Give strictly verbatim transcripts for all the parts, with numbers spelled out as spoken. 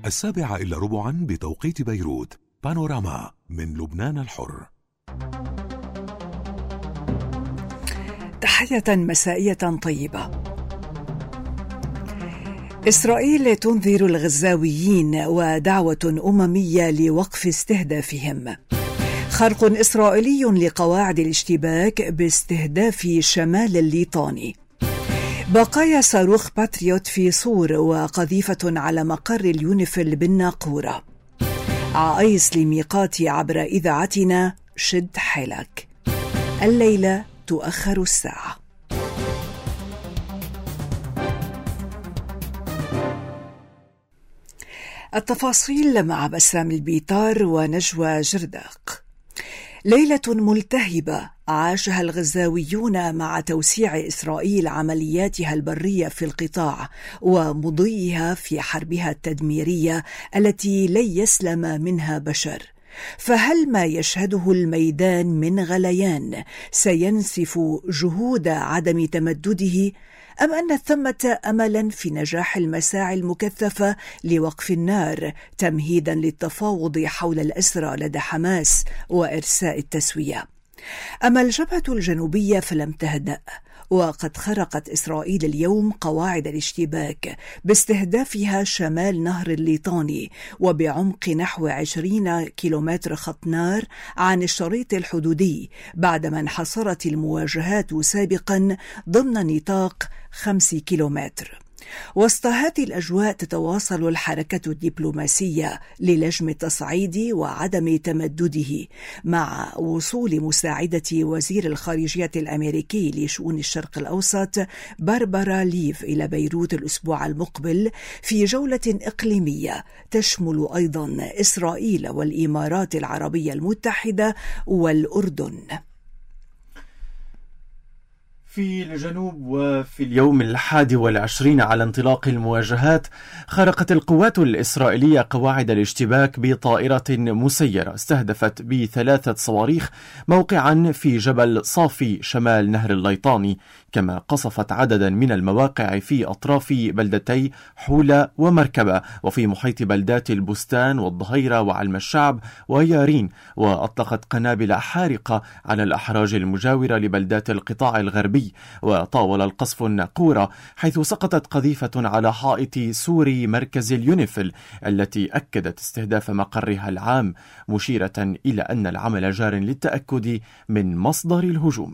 السابعة إلا ربعا بتوقيت بيروت. بانوراما من لبنان الحر. تحية مسائية طيبة. إسرائيل تنذر الغزاويين ودعوة أممية لوقف استهدافهم. خرق إسرائيلي لقواعد الاشتباك باستهداف شمال الليطاني. بقايا صاروخ باتريوت في صور وقذيفة على مقر اليونيفيل بالناقورة. عائس لميقاتي عبر إذاعتنا شد حيلك. الليلة تؤخر الساعة. التفاصيل مع بسام البيطار ونجوى جرداق. ليلة ملتهبة عاشها الغزاويون مع توسيع إسرائيل عملياتها البرية في القطاع ومضيها في حربها التدميرية التي لن يسلم منها بشر. فهل ما يشهده الميدان من غليان سينسف جهود عدم تمدده، أم أن ثمة أملا في نجاح المساعي المكثفة لوقف النار تمهيدا للتفاوض حول الأسرى لدى حماس وإرساء التسوية؟ أما الجبهة الجنوبية فلم تهدأ، وقد خرقت إسرائيل اليوم قواعد الاشتباك باستهدافها شمال نهر الليطاني وبعمق نحو عشرين كيلومتر خط نار عن الشريط الحدودي، بعدما انحصرت المواجهات سابقا ضمن نطاق خمس كيلومتر. وسط هذه الأجواء تتواصل الحركة الدبلوماسية للجم التصعيد وعدم تمدده، مع وصول مساعدة وزير الخارجية الأمريكي لشؤون الشرق الأوسط باربارا ليف إلى بيروت الأسبوع المقبل في جولة إقليمية تشمل أيضا إسرائيل والإمارات العربية المتحدة والأردن. في الجنوب وفي اليوم الحادي والعشرين على انطلاق المواجهات، خرقت القوات الإسرائيلية قواعد الاشتباك بطائرة مسيرة استهدفت بثلاثة صواريخ موقعا في جبل صافي شمال نهر الليطاني، كما قصفت عددا من المواقع في أطراف بلدتي حولة ومركبة وفي محيط بلدات البستان والظهيرة وعلم الشعب ويارين، وأطلقت قنابل حارقة على الأحراج المجاورة لبلدات القطاع الغربي. وطاول القصف الناقورة حيث سقطت قذيفة على حائط سور مركز اليونيفيل التي أكدت استهداف مقرها العام، مشيرة إلى أن العمل جار للتأكد من مصدر الهجوم.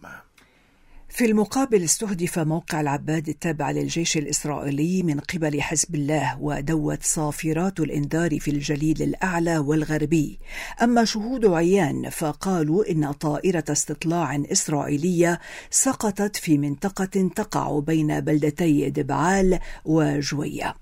في المقابل استهدف موقع العباد التابع للجيش الإسرائيلي من قبل حزب الله، ودوت صافرات الإنذار في الجليل الأعلى والغربي. أما شهود عيان فقالوا إن طائرة استطلاع إسرائيلية سقطت في منطقة تقع بين بلدتي دبعال وجوية.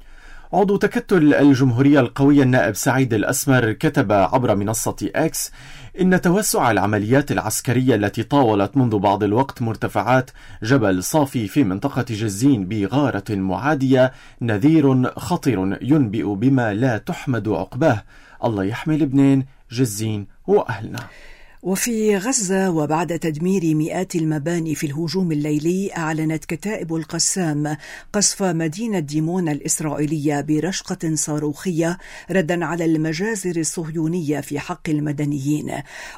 عضو تكتل الجمهورية القوية النائب سعيد الأسمر كتب عبر منصة إكس إن توسع العمليات العسكرية التي طاولت منذ بعض الوقت مرتفعات جبل صافي في منطقة جزين بغارة معادية نذير خطر ينبئ بما لا تحمد عقباه. الله يحمي لبنان، جزين وأهلنا. وفي غزة وبعد تدمير مئات المباني في الهجوم الليلي، أعلنت كتائب القسام قصف مدينة ديمون الإسرائيلية برشقة صاروخية ردا على المجازر الصهيونية في حق المدنيين.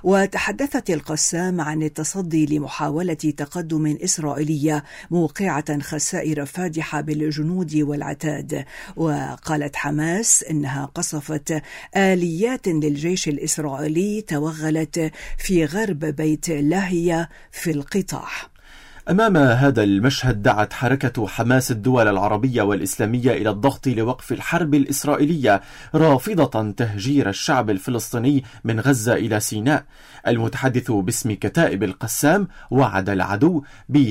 وتحدثت القسام عن التصدي لمحاولة تقدم إسرائيلية موقعة خسائر فادحة بالجنود والعتاد. وقالت حماس إنها قصفت آليات للجيش الإسرائيلي توغلت في غرب بيت لاهية في القطاع. أمام هذا المشهد دعت حركة حماس الدول العربية والإسلامية إلى الضغط لوقف الحرب الإسرائيلية، رافضة تهجير الشعب الفلسطيني من غزة إلى سيناء. المتحدث باسم كتائب القسام وعد العدو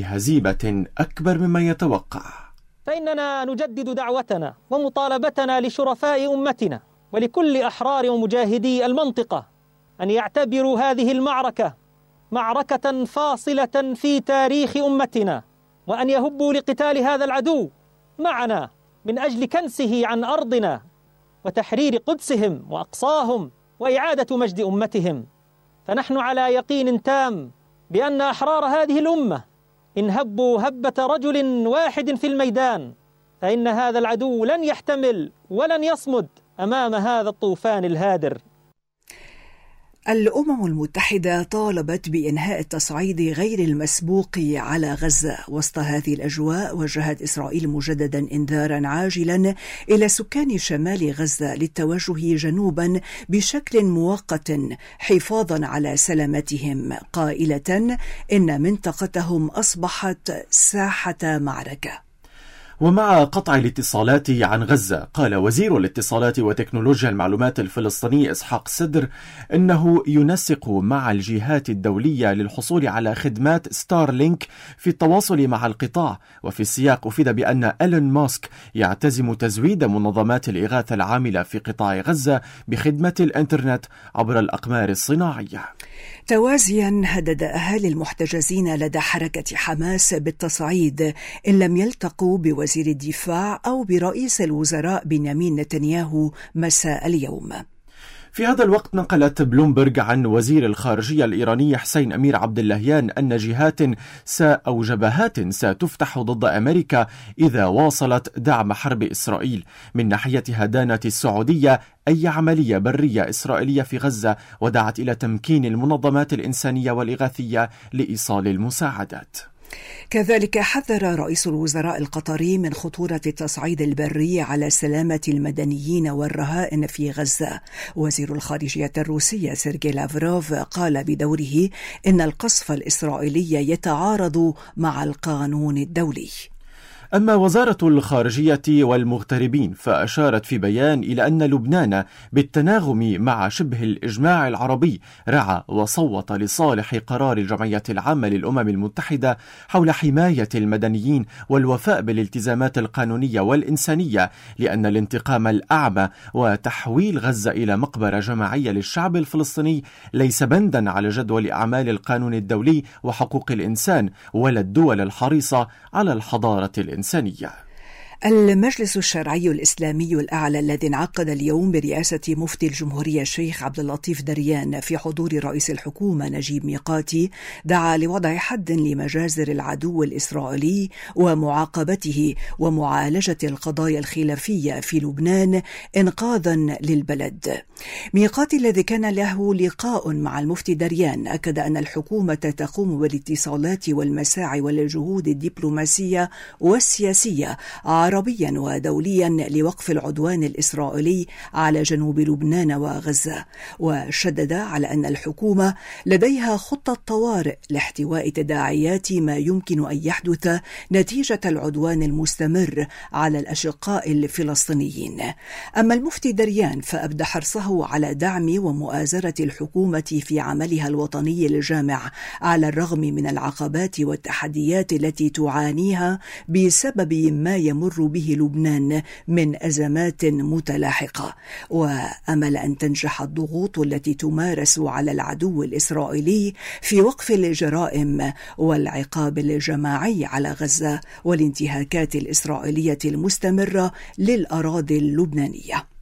بهزيمة أكبر مما يتوقع. فإننا نجدد دعوتنا ومطالبتنا لشرفاء أمتنا ولكل أحرار ومجاهدي المنطقة أن يعتبروا هذه المعركة معركة فاصلة في تاريخ أمتنا، وأن يهبوا لقتال هذا العدو معنا من أجل كنسه عن أرضنا وتحرير قدسهم وأقصاهم وإعادة مجد أمتهم. فنحن على يقين تام بأن أحرار هذه الأمة إن هبوا هبة رجل واحد في الميدان فإن هذا العدو لن يحتمل ولن يصمد أمام هذا الطوفان الهادر. الأمم المتحدة طالبت بإنهاء التصعيد غير المسبوق على غزة. وسط هذه الأجواء وجهت إسرائيل مجددا إنذارا عاجلا إلى سكان شمال غزة للتوجه جنوبا بشكل مؤقت حفاظا على سلامتهم، قائلة إن منطقتهم أصبحت ساحة معركة. ومع قطع الاتصالات عن غزة، قال وزير الاتصالات وتكنولوجيا المعلومات الفلسطيني إسحاق سدر إنه ينسق مع الجهات الدولية للحصول على خدمات ستارلينك في التواصل مع القطاع. وفي السياق أفيد بأن إيلون ماسك يعتزم تزويد منظمات الإغاثة العاملة في قطاع غزة بخدمة الإنترنت عبر الأقمار الصناعية. توازيا هدد أهالي المحتجزين لدى حركة حماس بالتصعيد إن لم يلتقوا بوزير الدفاع أو برئيس الوزراء بنيامين نتنياهو مساء اليوم. في هذا الوقت نقلت بلومبرج عن وزير الخارجية الإيراني حسين أمير عبد اللهيان أن جهات أو جبهات ستفتح ضد أمريكا إذا واصلت دعم حرب إسرائيل. من ناحيتها دانت السعودية أي عملية برية إسرائيلية في غزة، ودعت إلى تمكين المنظمات الإنسانية والإغاثية لإيصال المساعدات. كذلك حذر رئيس الوزراء القطري من خطورة التصعيد البري على سلامة المدنيين والرهائن في غزة. وزير الخارجية الروسية سيرجي لافروف قال بدوره إن القصف الإسرائيلي يتعارض مع القانون الدولي. أما وزارة الخارجية والمغتربين فأشارت في بيان إلى أن لبنان بالتناغم مع شبه الإجماع العربي رعى وصوت لصالح قرار الجمعية العامة للأمم المتحدة حول حماية المدنيين والوفاء بالالتزامات القانونية والإنسانية، لأن الانتقام الأعمى وتحويل غزة إلى مقبرة جماعية للشعب الفلسطيني ليس بندا على جدول أعمال القانون الدولي وحقوق الإنسان ولا الدول الحريصة على الحضارة الإنسانية. المجلس الشرعي الإسلامي الأعلى الذي انعقد اليوم برئاسة مفتي الجمهورية الشيخ عبد اللطيف دريان في حضور رئيس الحكومة نجيب ميقاتي دعا لوضع حد لمجازر العدو الإسرائيلي ومعاقبته ومعالجة القضايا الخلافية في لبنان إنقاذا للبلد. ميقاتي الذي كان له لقاء مع المفتي دريان أكد أن الحكومة تقوم بالاتصالات والمساعي والجهود الدبلوماسية والسياسية عربيا ودوليا لوقف العدوان الإسرائيلي على جنوب لبنان وغزة، وشدد على أن الحكومة لديها خطة طوارئ لاحتواء تداعيات ما يمكن أن يحدث نتيجة العدوان المستمر على الأشقاء الفلسطينيين. أما المفتي دريان فأبدى حرصه على دعم ومؤازرة الحكومة في عملها الوطني الجامع على الرغم من العقبات والتحديات التي تعانيها بسبب ما يمر به لبنان من أزمات متلاحقة، وأمل أن تنجح الضغوط التي تمارس على العدو الإسرائيلي في وقف الجرائم والعقاب الجماعي على غزة والانتهاكات الإسرائيلية المستمرة للأراضي اللبنانية.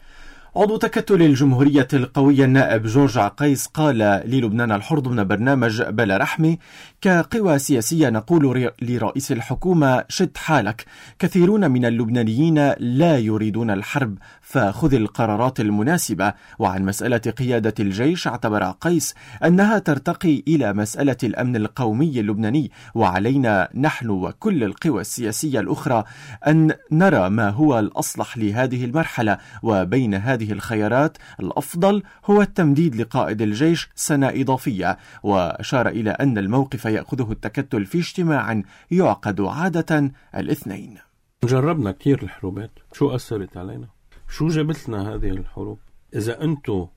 عضو تكتل الجمهورية القوية النائب جورج عقيس قال للبنان الحر ضمن برنامج بلا رحمة: كقوى سياسية نقول لرئيس الحكومة شد حالك، كثيرون من اللبنانيين لا يريدون الحرب فخذ القرارات المناسبة. وعن مسألة قيادة الجيش اعتبر عقيس أنها ترتقي إلى مسألة الأمن القومي اللبناني، وعلينا نحن وكل القوى السياسية الأخرى أن نرى ما هو الأصلح لهذه المرحلة، وبين هذه الخيارات الأفضل هو التمديد لقائد الجيش سنة إضافية. وأشار إلى أن الموقف يأخذه التكتل في اجتماع يعقد عادة الاثنين. جربنا كتير الحروبات، شو أثرت علينا؟ شو جابت لنا هذه الحروب؟ إذا أنتم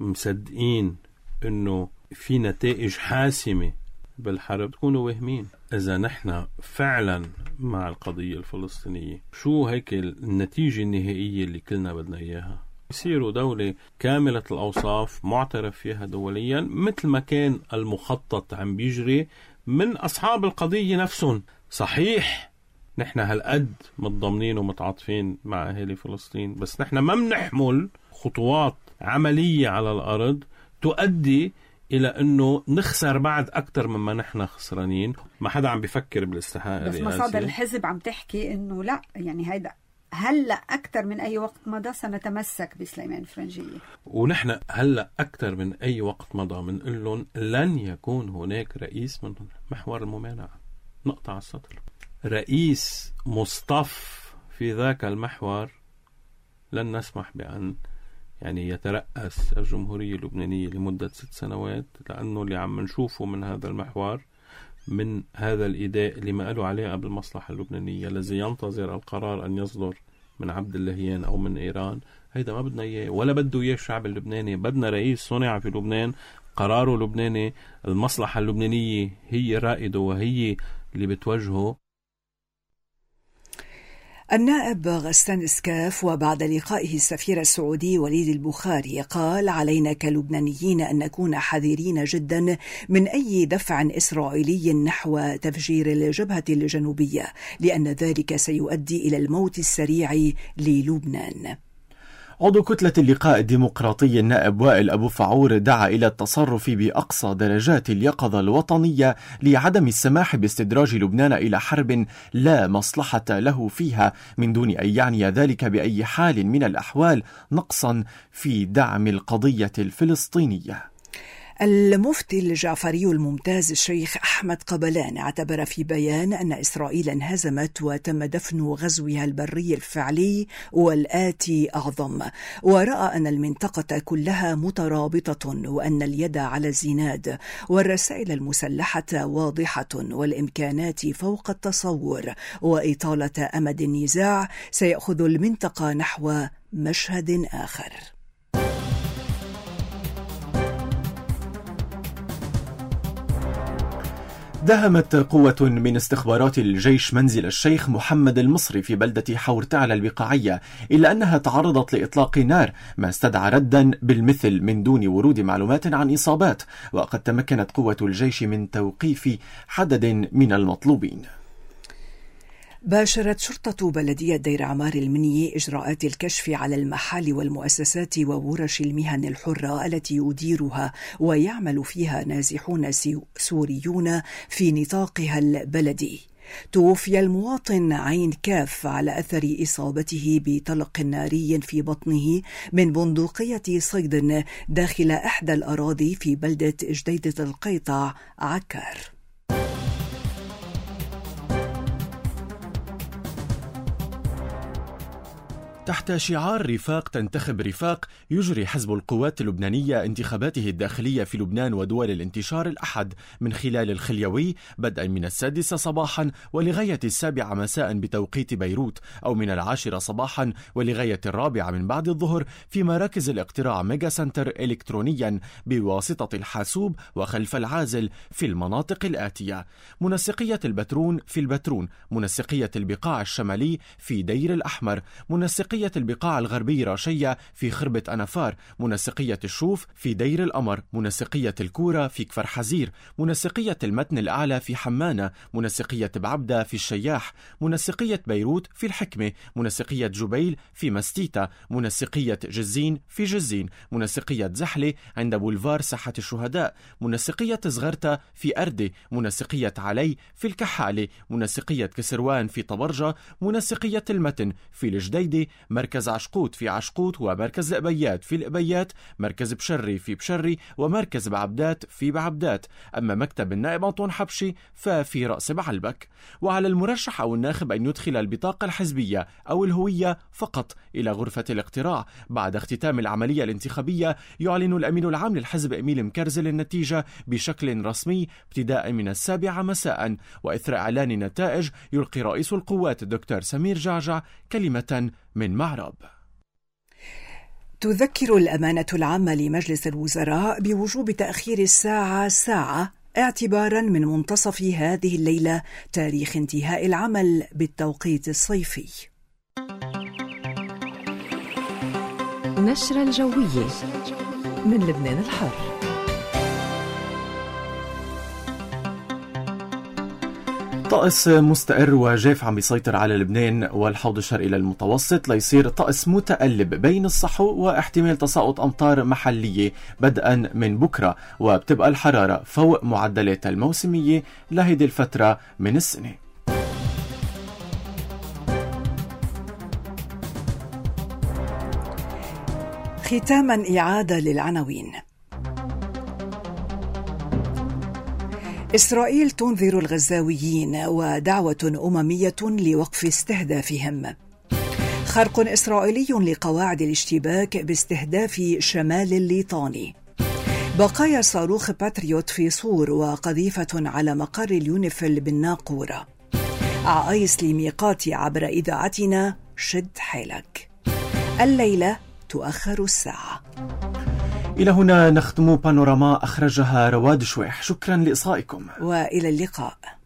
مصدقين أنه في نتائج حاسمة بالحرب تكونوا واهمين. إذا نحن فعلا مع القضية الفلسطينية، شو هيك النتيجة النهائية اللي كلنا بدنا إياها؟ يصيروا دولة كاملة الأوصاف معترف فيها دوليا مثل ما كان المخطط عم بيجري من أصحاب القضية نفسهم. صحيح نحن هالقد متضامنين ومتعاطفين مع أهالي فلسطين، بس نحن ما بنحمل خطوات عملية على الأرض تؤدي إلى أنه نخسر بعد أكتر مما نحن خسرانين. ما حدا عم بيفكر بالاستحقاق بس مصادر الحزب عم تحكي أنه لا، يعني هيدا هلأ أكثر من أي وقت مضى سنتمسك بسليمان الفرنجية، ونحن هلأ أكثر من أي وقت مضى بنقول لهم لن يكون هناك رئيس من محور الممانعة. نقطة على السطر. رئيس مصطف في ذاك المحور لن نسمح بأن يعني يترأس الجمهورية اللبنانية لمدة ست سنوات، لأنه اللي عم نشوفه من هذا المحور، من هذا الإيداء اللي ما قالوا عليه قبل المصلحة اللبنانية، الذي ينتظر القرار أن يصدر من عبد اللهيان أو من إيران، هيدا ما بدنا إياه ولا بده إياه الشعب اللبناني. بدنا رئيس صنع في لبنان، قراره لبناني، المصلحة اللبنانية هي رائده وهي اللي بتوجهه. النائب غسان إسكاف وبعد لقائه السفير السعودي وليد البخاري قال: علينا كلبنانيين أن نكون حذرين جدا من أي دفع إسرائيلي نحو تفجير الجبهة الجنوبية، لأن ذلك سيؤدي إلى الموت السريع للبنان. عضو كتلة اللقاء الديمقراطي النائب وائل أبو فعور دعا إلى التصرف بأقصى درجات اليقظة الوطنية لعدم السماح باستدراج لبنان إلى حرب لا مصلحة له فيها، من دون أن يعني ذلك بأي حال من الأحوال نقصا في دعم القضية الفلسطينية. المفتي الجعفري الممتاز الشيخ أحمد قبلان اعتبر في بيان أن إسرائيل انهزمت وتم دفن غزوها البري الفعلي والآتي أعظم، ورأى أن المنطقة كلها مترابطة وأن اليد على الزناد والرسائل المسلحة واضحة والإمكانات فوق التصور، وإطالة أمد النزاع سيأخذ المنطقة نحو مشهد آخر. داهمت قوة من استخبارات الجيش منزل الشيخ محمد المصري في بلدة حورتعلى البقاعية، إلا أنها تعرضت لإطلاق نار، ما استدعى ردا بالمثل من دون ورود معلومات عن إصابات، وقد تمكنت قوة الجيش من توقيف عدد من المطلوبين. باشرت شرطة بلدية دير عمار المنية إجراءات الكشف على المحال والمؤسسات وورش المهن الحرة التي يديرها ويعمل فيها نازحون سوريون في نطاقها البلدي. توفي المواطن عين كاف على أثر إصابته بطلق ناري في بطنه من بندقية صيد داخل إحدى الأراضي في بلدة جديدة القيطع عكار. تحت شعار رفاق تنتخب رفاق، يجري حزب القوات اللبنانية انتخاباته الداخلية في لبنان ودول الانتشار الأحد من خلال الخليوي، بدءا من السادسة صباحا ولغاية السابعة مساء بتوقيت بيروت، أو من العاشرة صباحا ولغاية الرابعة من بعد الظهر في مراكز الاقتراع ميجا سنتر إلكترونيا بواسطة الحاسوب وخلف العازل في المناطق الآتية: منسقية البترون في البترون، منسقية البقاع الشمالي في دير الأحمر، منسقية البقاع الغربي راشية في خربة أنفار، منسقية الشوف في دير القمر، منسقية الكورة في كفر حزير، منسقية المتن الأعلى في حمانة، منسقية بعبدة في الشياح، منسقية بيروت في الحكمة، منسقية جبيل في مستيتا، منسقية جزين في جزين، منسقية زحلة عند بولفار ساحة الشهداء، منسقية زغرتا في أردي، منسقية علي في الكحالة، منسقية كسروان في طبرجة، منسقية المتن في الجديدة، مركز عشقوت في عشقوت، ومركز الأبيات في الأبيات، مركز بشري في بشري، ومركز بعبدات في بعبدات. أما مكتب النائب أنطون حبشي ففي رأس بعلبك. وعلى المرشح أو الناخب أن يدخل البطاقة الحزبية أو الهوية فقط إلى غرفة الاقتراع. بعد اختتام العملية الانتخابية يعلن الأمين العام للحزب إميل مكرزل النتيجة بشكل رسمي ابتداء من السابعة مساء، وإثر إعلان النتائج يلقي رئيس القوات الدكتور سمير جعجع كلمة من معرب. تذكر الأمانة العامة لمجلس الوزراء بوجوب تأخير الساعة ساعة اعتبارا من منتصف هذه الليلة تاريخ انتهاء العمل بالتوقيت الصيفي. نشرة الجوية من لبنان الحر. طقس مستقر وجاف عم بيسيطر على لبنان والحوض الشرقي للمتوسط ليصير طقس متقلب بين الصحو واحتمال تساقط أمطار محلية بدءا من بكرة، وبتبقى الحرارة فوق معدلات الموسمية لهيدي الفترة من السنة. ختاما إعادة للعناوين. إسرائيل تنذر الغزاويين ودعوة أممية لوقف استهدافهم. خرق إسرائيلي لقواعد الاشتباك باستهداف شمال الليطاني. بقايا صاروخ باتريوت في صور وقذيفة على مقر اليونيفيل بالناقورة. عائس لميقات عبر إذاعتنا شد حيلك. الليلة تؤخر الساعة. إلى هنا نختم بانوراما، أخرجها رواد شويح. شكرا لإصغائكم وإلى اللقاء.